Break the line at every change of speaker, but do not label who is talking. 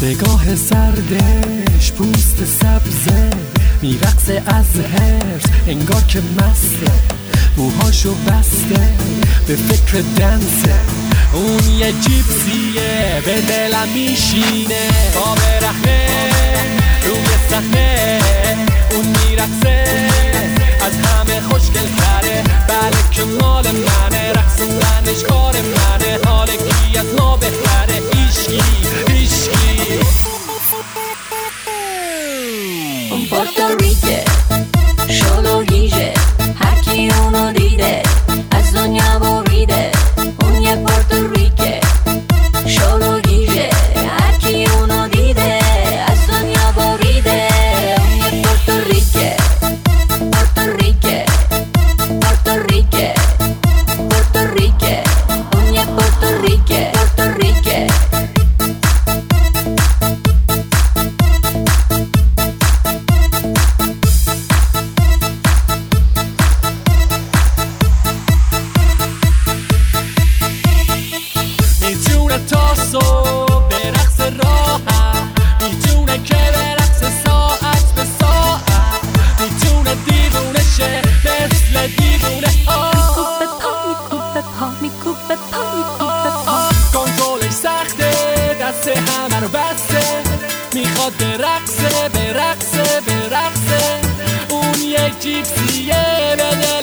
نگاه سردش پوست سبزه میرقصه از هرس انگار که مسته، موهاشو بسته به فکر دنسه. اون یه جیپسیه به دلم میشینه، با برهنه روی صحنه اون میرقصه از همه خوشگل تره. بله که مال منه، رقصوندنش کار منه، حال کی از ما بهتره؟ هیشکی
اون پورتوریکه شلو گیجه، هر کی اونو دیده از دنیا بریده. اون یه پورتوریکه شلو گیجه، هر کی اونو دیده از دنیا بریده. اون یه پورتوریکه پورتوریکه پورتوریکه پورتوریکه اون یه پورتوریکه پورتوریکه.
تا صبح به رقص راحت، میتونه که به رقص ساعت به ساعت، میتونه دیوونه شه مثل دیوونه ها.
میکوبه پا میکوبه پا
کنترلش سخته، دست همه رو بسته، میخواد برقصه برقصه برقصه. اون یک جیپسیه به دل